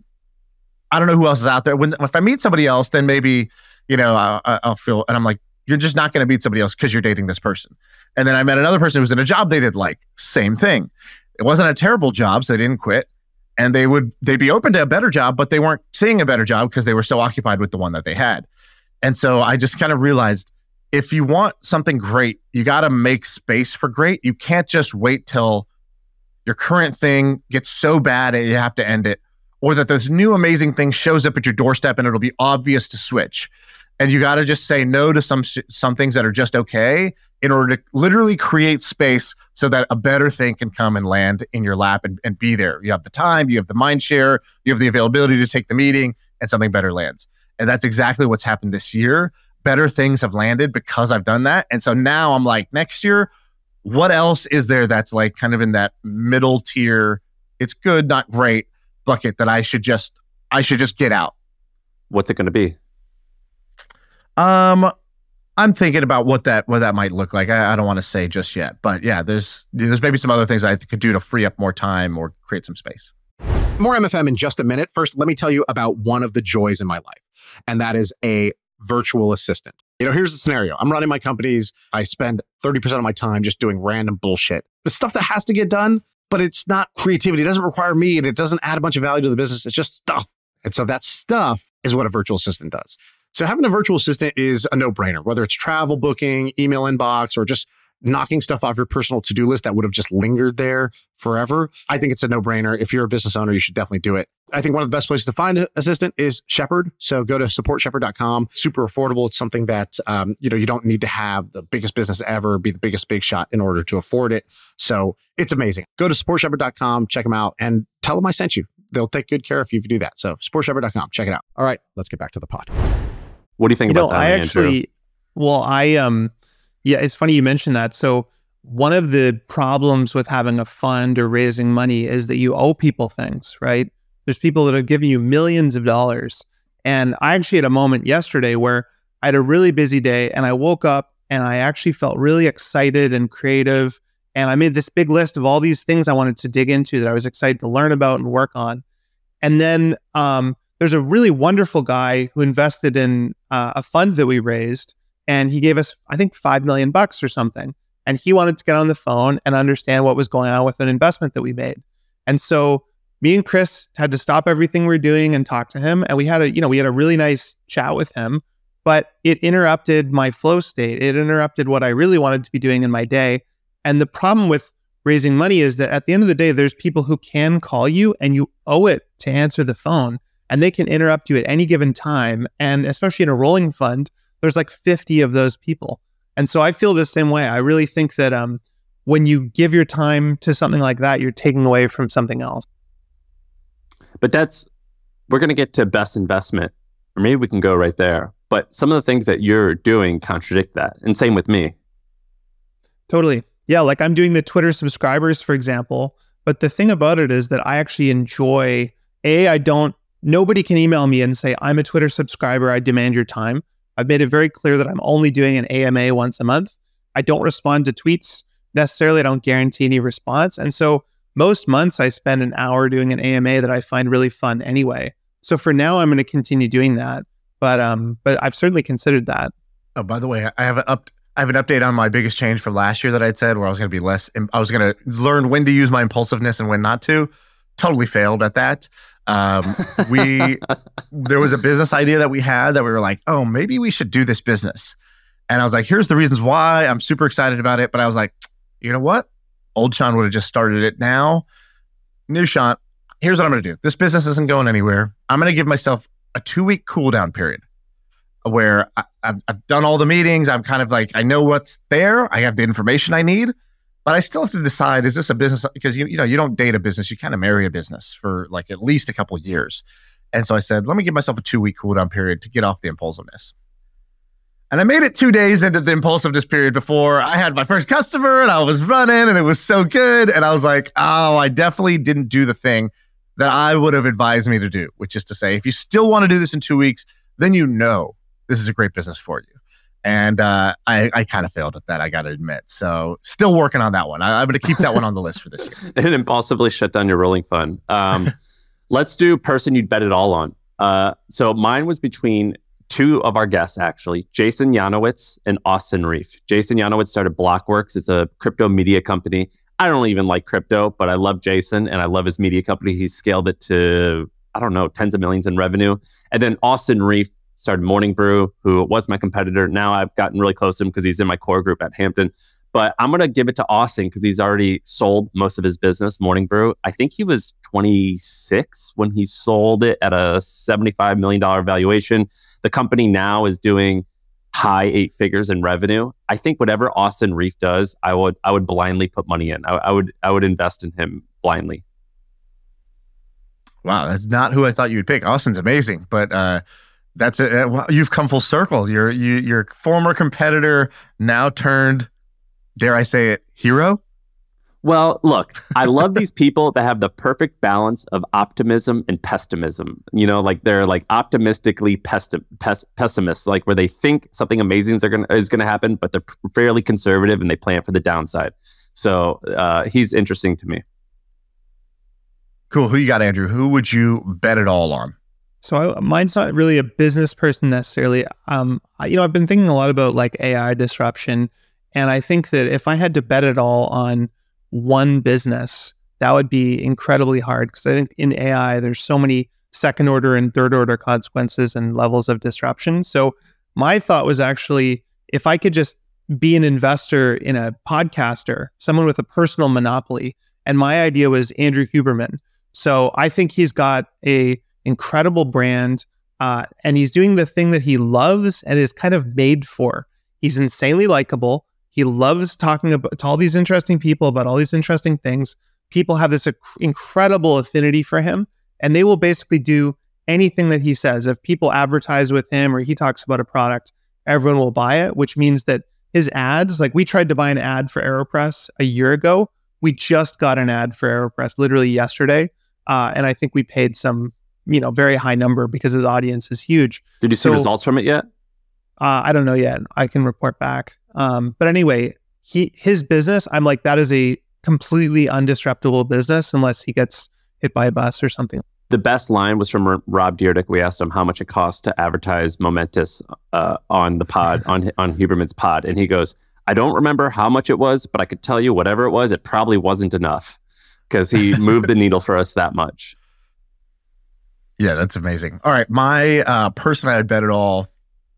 I don't know who else is out there. When if I meet somebody else, then maybe, you know, I, I'll feel, and I'm like, you're just not going to beat somebody else because you're dating this person. And then I met another person who was in a job they did like, same thing. It wasn't a terrible job, so they didn't quit. And they would, they'd be open to a better job, but they weren't seeing a better job because they were so occupied with the one that they had. And so I just kind of realized if you want something great, you got to make space for great. You can't just wait till your current thing gets so bad that you have to end it, or that this new amazing thing shows up at your doorstep and it'll be obvious to switch. And you got to just say no to some some things that are just okay in order to literally create space so that a better thing can come and land in your lap and, and be there. You have the time, you have the mind share, you have the availability to take the meeting, and something better lands. And that's exactly what's happened this year. Better things have landed because I've done that. And so now I'm like, next year, what else is there that's like kind of in that middle tier, it's good, not great bucket that I should just I should just get out? What's it going to be? Um, I'm thinking about what that what that might look like. I, I don't want to say just yet, but yeah, there's there's maybe some other things I could do to free up more time or create some space. More M F M in just a minute. First, let me tell you about one of the joys in my life, and that is a virtual assistant. You know, here's the scenario. I'm running my companies. I spend thirty percent of my time just doing random bullshit. The stuff that has to get done, but it's not creativity. It doesn't require me, and it doesn't add a bunch of value to the business. It's just stuff. And so that stuff is what a virtual assistant does. So having a virtual assistant is a no-brainer, whether it's travel booking, email inbox, or just knocking stuff off your personal to-do list that would have just lingered there forever. I think it's a no-brainer. If you're a business owner, you should definitely do it. I think one of the best places to find an assistant is Shepherd. So go to support shepherd dot com. Super affordable. It's something that, um, you know, you don't need to have the biggest business ever, be the biggest big shot in order to afford it. So it's amazing. Go to support shepherd dot com, check them out, and tell them I sent you. They'll take good care of you if you do that. So support shepherd dot com, check it out. All right, let's get back to the pod. What do you think you about know, that, I Andrew? actually, well, I, um, yeah, it's funny you mentioned that. So one of the problems with having a fund or raising money is that you owe people things, right? There's people that are giving you millions of dollars. And I actually had a moment yesterday where I had a really busy day and I woke up and I actually felt really excited and creative. And I made this big list of all these things I wanted to dig into that I was excited to learn about and work on. And then, um, there's a really wonderful guy who invested in uh, a fund that we raised, and he gave us, I think, five million bucks or something. And he wanted to get on the phone and understand what was going on with an investment that we made. And so me and Chris had to stop everything we we're doing and talk to him. And we had a, you know, we had a really nice chat with him, but it interrupted my flow state. It interrupted what I really wanted to be doing in my day. And the problem with raising money is that at the end of the day, there's people who can call you and you owe it to answer the phone, and they can interrupt you at any given time. And especially in a rolling fund, there's like fifty of those people. And so I feel the same way. I really think that um, when you give your time to something like that, you're taking away from something else. But that's, we're going to get to best investment, or maybe we can go right there. But some of the things that you're doing contradict that. And same with me. Totally. Yeah. Like I'm doing the Twitter subscribers, for example. But the thing about it is that I actually enjoy, A, I don't, nobody can email me and say, I'm a Twitter subscriber, I demand your time. I've made it very clear that I'm only doing an A M A once a month. I don't respond to tweets necessarily. I don't guarantee any response. And so most months I spend an hour doing an A M A that I find really fun anyway. So for now, I'm going to continue doing that. But um, but I've certainly considered that. Oh, by the way, I have an up. I have an update on my biggest change from last year that I'd said, where I was going to be less. I was going to learn when to use my impulsiveness and when not to. Totally failed at that. Um, we there was a business idea that we had that we were like, oh, maybe we should do this business. And I was like, here's the reasons why. I'm super excited about it. But I was like, you know what? Old Sean would have just started it now. New Sean, here's what I'm going to do. This business isn't going anywhere. I'm going to give myself a two-week cool down period where I, I've, I've done all the meetings. I'm kind of like, I know what's there. I have the information I need, but I still have to decide, is this a business? Because you, you know, you don't date a business. You kind of marry a business for like at least a couple of years. And so I said, let me give myself a two-week cool down period to get off the impulsiveness. And I made it two days into the impulsiveness period before I had my first customer and I was running and it was so good. And I was like, oh, I definitely didn't do the thing that I would have advised me to do, which is to say, if you still want to do this in two weeks, then you know this is a great business for you. And uh, I, I kind of failed at that, I got to admit. So still working on that one. I, I'm going to keep that one on the list for this year. And impulsively shut down your rolling fund. Um, let's do person you'd bet it all on. Uh, so mine was between two of our guests, actually, Jason Yanowitz and Austin Reef. Jason Yanowitz started Blockworks. It's a crypto media company. I don't even like crypto, but I love Jason and I love his media company. He scaled it to, I don't know, tens of millions in revenue. And then Austin Reef started Morning Brew, who was my competitor. Now I've gotten really close to him because he's in my core group at Hampton. But I'm going to give it to Austin because he's already sold most of his business, Morning Brew. I think he was twenty-six when he sold it at a seventy-five million dollars valuation. The company now is doing high eight figures in revenue. I think whatever Austin Reef does, I would I would blindly put money in. I, I would I would invest in him blindly. Wow, that's not who I thought you'd pick. Austin's amazing, but uh, that's it. Uh, you've come full circle. You're you, your former competitor now turned, dare I say it, hero? Well, look, I love these people that have the perfect balance of optimism and pessimism. You know, like they're like optimistically pesti- pes- pessimists, like where they think something amazing is going is going to happen, but they're fairly conservative and they plan for the downside. So uh, he's interesting to me. Cool. Who you got, Andrew? Who would you bet it all on? So I, mine's not really a business person necessarily. Um, I, you know, I've been thinking a lot about like A I disruption, and I think that if I had to bet it all on one business, that would be incredibly hard because I think in A I, there's so many second order and third order consequences and levels of disruption. So my thought was actually, if I could just be an investor in a podcaster, someone with a personal monopoly, and my idea was Andrew Huberman. So I think he's got a incredible brand uh, and he's doing the thing that he loves and is kind of made for. He's insanely likable. He loves talking about to all these interesting people about all these interesting things. People have this inc- incredible affinity for him, and they will basically do anything that he says. If people advertise with him or he talks about a product, everyone will buy it, which means that his ads, like we tried to buy an ad for AeroPress a year ago. We just got an ad for AeroPress literally yesterday. Uh, and I think we paid some, you know, very high number because his audience is huge. Did you see so, results from it yet? Uh, I don't know yet. I can report back. Um, but anyway, he his business, I'm like, that is a completely undisruptable business unless he gets hit by a bus or something. The best line was from R- Rob Dyrdek. We asked him how much it costs to advertise Momentous uh, on the pod, on on Huberman's pod. And he goes, I don't remember how much it was, but I could tell you whatever it was, it probably wasn't enough. because he moved the needle for us that much. Yeah, that's amazing. All right, my uh, person I would bet it all.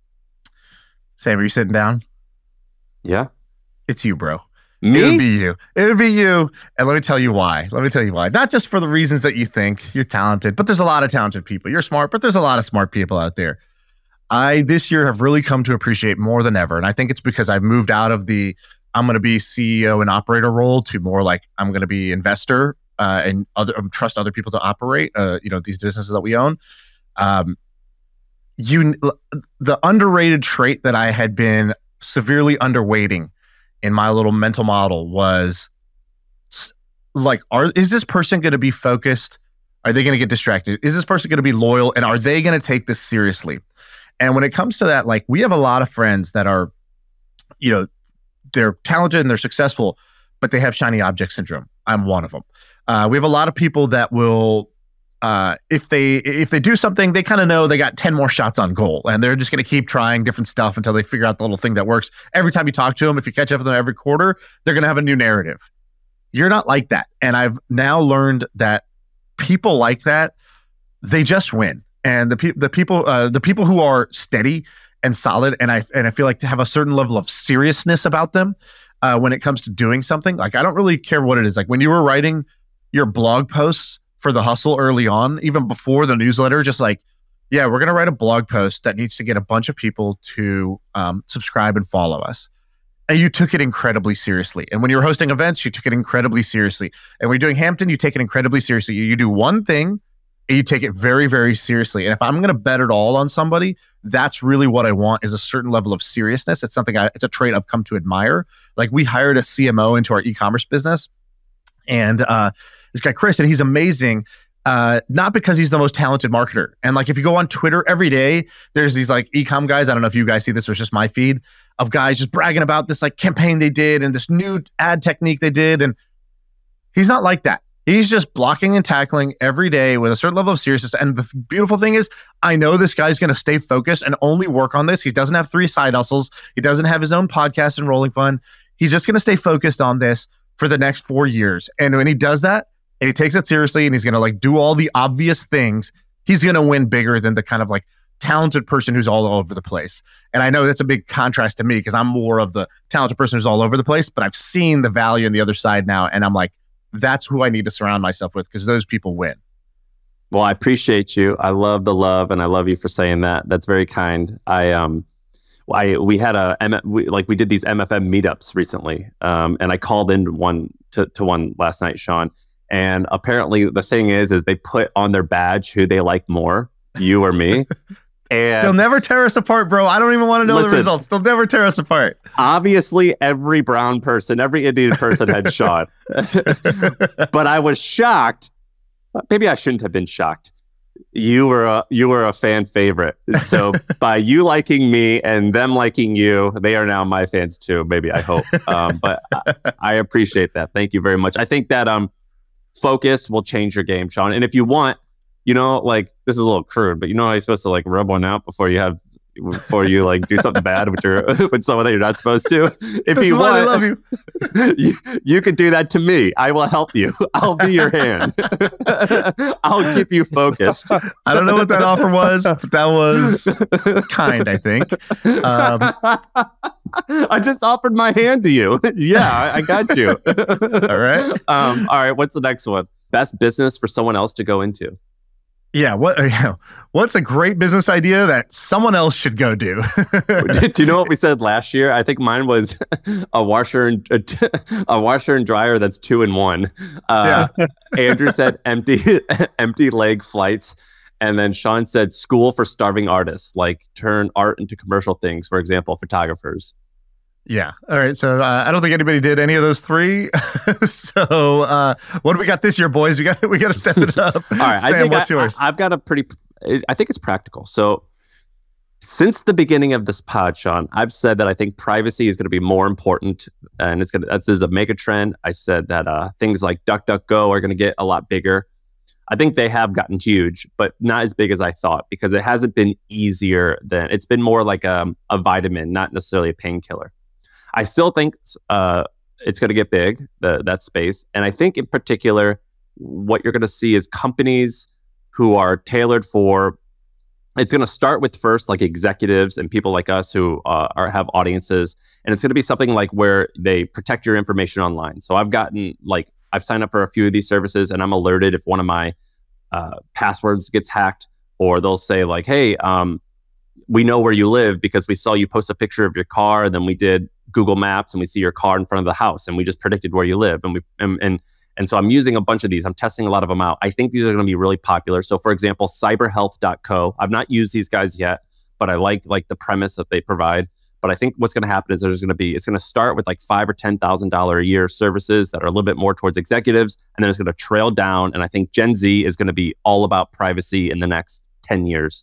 Sam, are you sitting down? Yeah. It's you, bro. Me? It would be you. It would be you. And let me tell you why. Let me tell you why. Not just for the reasons that you think you're talented, but there's a lot of talented people. You're smart, but there's a lot of smart people out there. I, this year, have really come to appreciate more than ever. And I think it's because I've moved out of the I'm going to be C E O and operator role to more like I'm going to be investor uh, and other um, trust other people to operate, uh, you know, these businesses that we own. Um, you, the underrated trait that I had been severely underweighting in my little mental model was like, are is this person going to be focused? Are they going to get distracted? Is this person going to be loyal? And are they going to take this seriously? And when it comes to that, like we have a lot of friends that are, you know, they're talented and they're successful, but they have shiny object syndrome. I'm one of them. Uh, we have a lot of people that will, uh, if they if they do something, they kind of know they got ten more shots on goal, and they're just going to keep trying different stuff until they figure out the little thing that works. Every time you talk to them, if you catch up with them every quarter, they're going to have a new narrative. You're not like that. And I've now learned that people like that, they just win. And the, pe- the people uh, the people who are steady and solid, and I and I feel like to have a certain level of seriousness about them uh, when it comes to doing something. Like I don't really care what it is. Like when you were writing your blog posts for The Hustle early on, even before the newsletter, just like, yeah, we're gonna write a blog post that needs to get a bunch of people to um, subscribe and follow us. And you took it incredibly seriously. And when you were hosting events, you took it incredibly seriously. And when you're doing Hampton, you take it incredibly seriously. You, you do one thing and you take it very, very seriously. And if I'm going to bet it all on somebody, that's really what I want, is a certain level of seriousness. It's something I, it's a trait I've come to admire. Like we hired a C M O into our e-commerce business, and uh, this guy, Chris, and he's amazing. Uh, not because he's the most talented marketer. And like, if you go on Twitter every day, there's these like e-com guys. I don't know if you guys see this or it's just my feed of guys just bragging about this like campaign they did and this new ad technique they did. And he's not like that. He's just blocking and tackling every day with a certain level of seriousness. And the beautiful thing is, I know this guy's going to stay focused and only work on this. He doesn't have three side hustles. He doesn't have his own podcast and Rolling Fund. He's just going to stay focused on this for the next four years. And when he does that, and he takes it seriously, and he's going to like do all the obvious things, he's going to win bigger than the kind of like talented person who's all over the place. And I know that's a big contrast to me because I'm more of the talented person who's all over the place, but I've seen the value on the other side now. And I'm like, that's who I need to surround myself with, because those people win. Well, I appreciate you. I love the love, and I love you for saying that. That's very kind. I um, I we had a we, like we did these M F M meetups recently, um, and I called in one to to one last night, Sean. And apparently, the thing is, is they put on their badge who they like more, you or me. And they'll never tear us apart, bro. I don't even want to know listen, the results. They'll never tear us apart. Obviously, every brown person, every Indian person had Sean. But I was shocked. Maybe I shouldn't have been shocked. You were a you were a fan favorite. So by you liking me and them liking you, they are now my fans too. Maybe, I hope. Um, but I, I appreciate that. Thank you very much. I think that um, focus will change your game, Sean. And if you want, you know, like, this is a little crude, but you know how you're supposed to like rub one out before you have, before you like do something bad with your with someone that you're not supposed to. If This you is why want, I love you. you, you could do that to me. I will help you. I'll be your hand. I'll keep you focused. I don't know what that offer was, but that was kind, I think. Um, I just offered my hand to you. Yeah, I, I got you. all right. Um, all right. What's the next one? Best business for someone else to go into. Yeah. What? You know, what's a great business idea that someone else should go do? do, do you know what we said last year? I think mine was a washer and a, a washer and dryer that's two in one. Uh, yeah. Andrew said empty empty leg flights, and then Sean said school for starving artists, like turn art into commercial things. For example, photographers. Yeah. All right. So uh, I don't think anybody did any of those three. so uh, what do we got this year, boys? We got we got to step it up. All right. Sam, I think what's I, yours? I, I've got a pretty. I think it's practical. So since the beginning of this pod, Sean, I've said that I think privacy is going to be more important, and it's going to. That's is a mega trend. I said that uh, things like DuckDuckGo are going to get a lot bigger. I think they have gotten huge, but not as big as I thought, because it hasn't been easier than it's been more like a, a vitamin, not necessarily a painkiller. I still think uh, it's going to get big, the, that space. And I think in particular, what you're going to see is companies who are tailored for, it's going to start with first like executives and people like us who uh, are have audiences. And it's going to be something like where they protect your information online. So I've gotten like, I've signed up for a few of these services and I'm alerted if one of my uh, passwords gets hacked, or they'll say like, hey, um, we know where you live because we saw you post a picture of your car, and then we did Google Maps and we see your car in front of the house and we just predicted where you live. And we and and, and so I'm using a bunch of these. I'm testing a lot of them out. I think these are going to be really popular. So for example, cyber health dot co. I've not used these guys yet, but I like like the premise that they provide. But I think what's going to happen is there's going to be, it's going to start with like five or ten thousand dollar a year services that are a little bit more towards executives, and then it's going to trail down. And I think Gen Z is going to be all about privacy in the next ten years.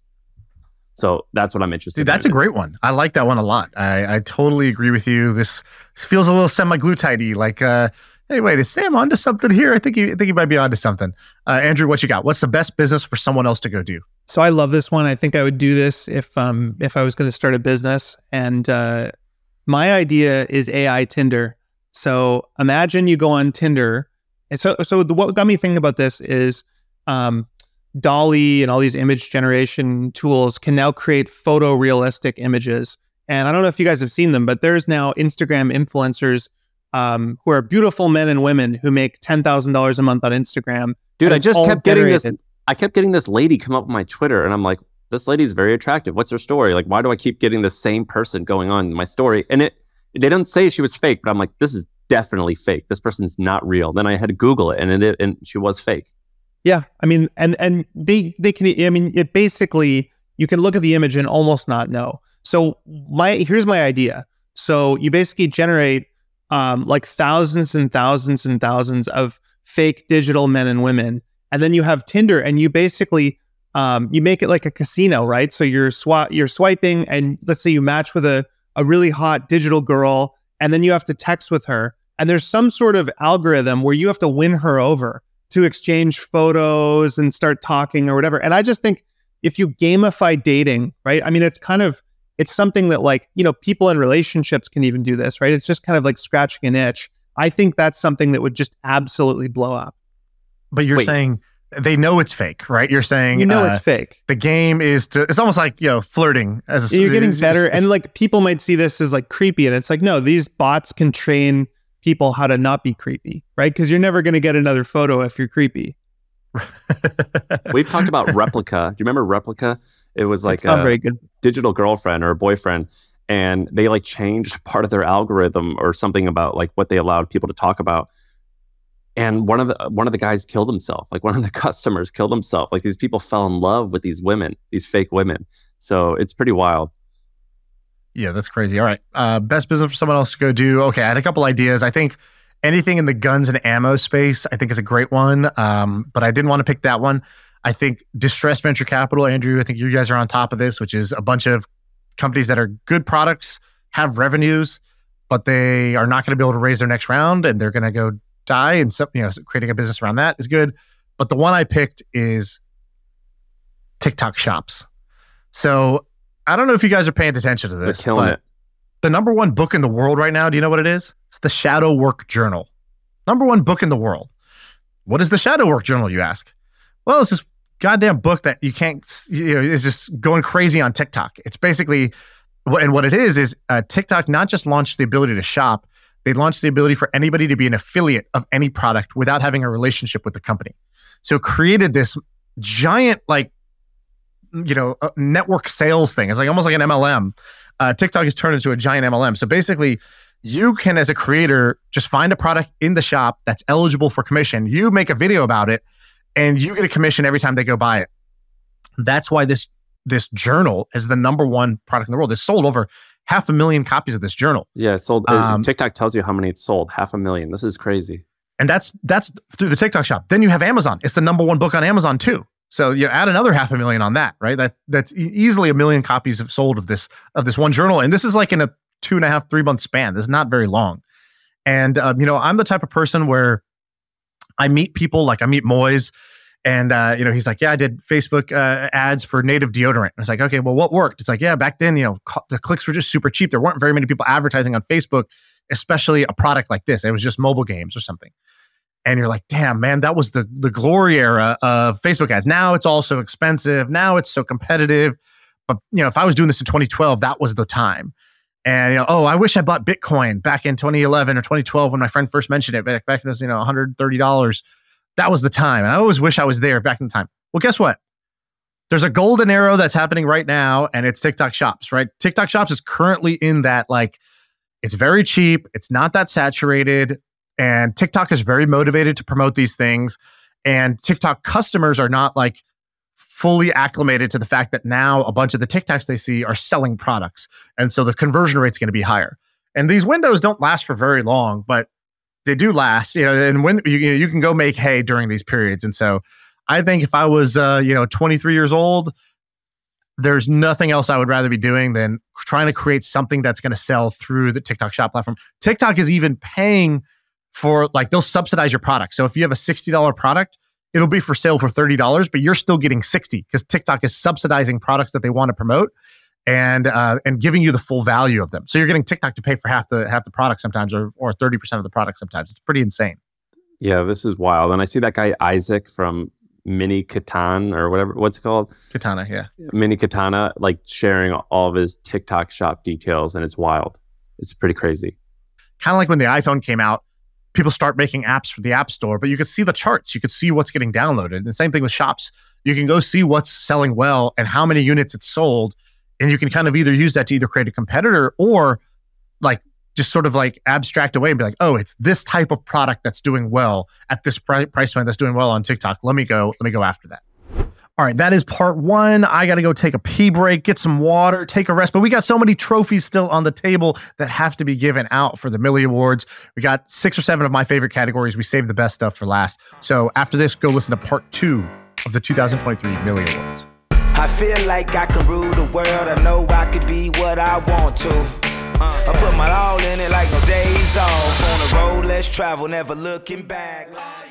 So that's what I'm interested Dude, in. that's a great one. I like that one a lot. I, I totally agree with you. This, this feels a little semi-glutide-y, like, uh, hey, wait, is Sam onto something here? I think he, I think he might be onto something. Uh, Andrew, what you got? What's the best business for someone else to go do? So I love this one. I think I would do this if um if I was going to start a business. And uh, my idea is A I Tinder. So imagine you go on Tinder. And so so the, what got me thinking about this is um, DALL-E and all these image generation tools can now create photorealistic images. And I don't know if you guys have seen them, but there's now Instagram influencers um, who are beautiful men and women who make ten thousand dollars a month on Instagram. Dude, I just kept getting generated. this. I kept getting this lady come up on my Twitter, and I'm like, this lady's very attractive. What's her story? Like, why do I keep getting the same person going on in my story? And it, they don't say she was fake, but I'm like, this is definitely fake. This person's not real. Then I had to Google it, and it, and she was fake. Yeah, I mean, and and they they can. I mean, it basically you can look at the image and almost not know. So my here's my idea. So you basically generate um, like thousands and thousands and thousands of fake digital men and women. And then you have Tinder, and you basically um, you make it like a casino, right? So you're swa- you're swiping, and let's say you match with a a really hot digital girl, and then you have to text with her, and there's some sort of algorithm where you have to win her over to exchange photos and start talking or whatever. And I just think if you gamify dating, right? I mean, it's kind of it's something that like you know people in relationships can even do this, right? It's just kind of like scratching an itch. I think that's something that would just absolutely blow up. But you're Wait. saying they know it's fake, right? You're saying You know uh, it's fake. the game is to, it's almost like, you know, flirting as a, You're getting it's- better. it's- And like people might see this as like creepy. And it's like, no, these bots can train people how to not be creepy, right? Because you're never going to get another photo if you're creepy. We've talked about Replica. Do you remember Replica? It was like It's not a very good. digital girlfriend or a boyfriend, and they like changed part of their algorithm or something about like what they allowed people to talk about. And one of the one of the guys killed himself. Like one of the customers killed himself. Like these people fell in love with these women, these fake women. So it's pretty wild. Yeah, that's crazy. All right. Uh, best business for someone else to go do. Okay, I had a couple ideas. I think anything in the guns and ammo space, I think is a great one. Um, but I didn't want to pick that one. I think distressed venture capital, Andrew, I think you guys are on top of this, which is a bunch of companies that are good products, have revenues, but they are not going to be able to raise their next round, and they're going to go die. And so, you know, creating a business around that is good. But the one I picked is TikTok shops. So I don't know if you guys are paying attention to They're this, killing but it. the number one book in the world right now, do you know what it is? It's the Shadow Work Journal. Number one book in the world. What is the Shadow Work Journal, you ask? Well, it's this goddamn book that you can't, you know, is just going crazy on TikTok. It's basically, and what it is, is uh, TikTok not just launched the ability to shop, they launched the ability for anybody to be an affiliate of any product without having a relationship with the company. So it created this giant, like, you know, uh, network sales thing. It's like almost like an M L M. Uh, TikTok has turned into a giant M L M. So basically, you can, as a creator, just find a product in the shop that's eligible for commission. You make a video about it, and you get a commission every time they go buy it. That's why this this journal is the number one product in the world. It's sold over half a million copies of this journal. Yeah, it sold. Um, uh, TikTok tells you how many it's sold. Half a million. This is crazy. And that's that's through the TikTok shop. Then you have Amazon. It's the number one book on Amazon too. So you add another half a million on that, right? That that's e- easily a million copies have sold of this of this one journal. And this is like in a two and a half, three month span. This is not very long. And um, you know, I'm the type of person where I meet people, like I meet Moise, and uh, you know, he's like, yeah, I did Facebook uh, ads for native deodorant. I was like, okay, well, what worked? It's like, yeah, back then, you know, co- the clicks were just super cheap. There weren't very many people advertising on Facebook. especially a product like this. It was just mobile games or something. And you're like, damn, man, that was the the glory era of Facebook ads. Now it's all so expensive. Now it's so competitive. But, you know, if I was doing this in twenty twelve, that was the time. And, you know, oh, I wish I bought Bitcoin back in twenty eleven or twenty twelve when my friend first mentioned it. Back, back it was, you know, one hundred thirty dollars. That was the time. And I always wish I was there back in the time. Well, guess what? There's a golden arrow that's happening right now, and it's TikTok Shops, right? TikTok Shops is currently in that, like, it's very cheap. It's not that saturated. And TikTok is very motivated to promote these things. And TikTok customers are not like fully acclimated to the fact that now a bunch of the TikToks they see are selling products. And so the conversion rate's going to be higher. And these windows don't last for very long, but they do last, you know, and when you, you know, you can go make hay during these periods. And so I think if I was, uh, you know, twenty-three years old, there's nothing else I would rather be doing than trying to create something that's going to sell through the TikTok Shop platform. TikTok is even paying for, like, they'll subsidize your product. So if you have a sixty dollars product, it'll be for sale for thirty dollars, but you're still getting sixty because TikTok is subsidizing products that they want to promote and uh, and giving you the full value of them. So you're getting TikTok to pay for half the half the product sometimes, or or thirty percent of the product sometimes. It's pretty insane. Yeah, this is wild. And I see that guy Isaac from Mini Katan or whatever, what's it called? Katana, yeah. Mini Katana, like sharing all of his TikTok Shop details, and it's wild. It's pretty crazy. Kind of like when the iPhone came out, people start making apps for the App Store, but you could see the charts. You could see what's getting downloaded. And the same thing with Shops. You can go see what's selling well and how many units it's sold. And you can kind of either use that to either create a competitor or like just sort of like abstract away and be like, oh, it's this type of product that's doing well at this pri- price point that's doing well on TikTok. Let me go, let me go after that. All right, that is part one. I got to go take a pee break, get some water, take a rest. But we got so many trophies still on the table that have to be given out for the Millie Awards. We got six or seven of my favorite categories. We saved the best stuff for last. So after this, go listen to part two of the two thousand twenty-three Millie Awards. I feel like I can rule the world. I know I could be what I want to. Uh, I put my all in it like no days off. On the road, let's travel, never looking back.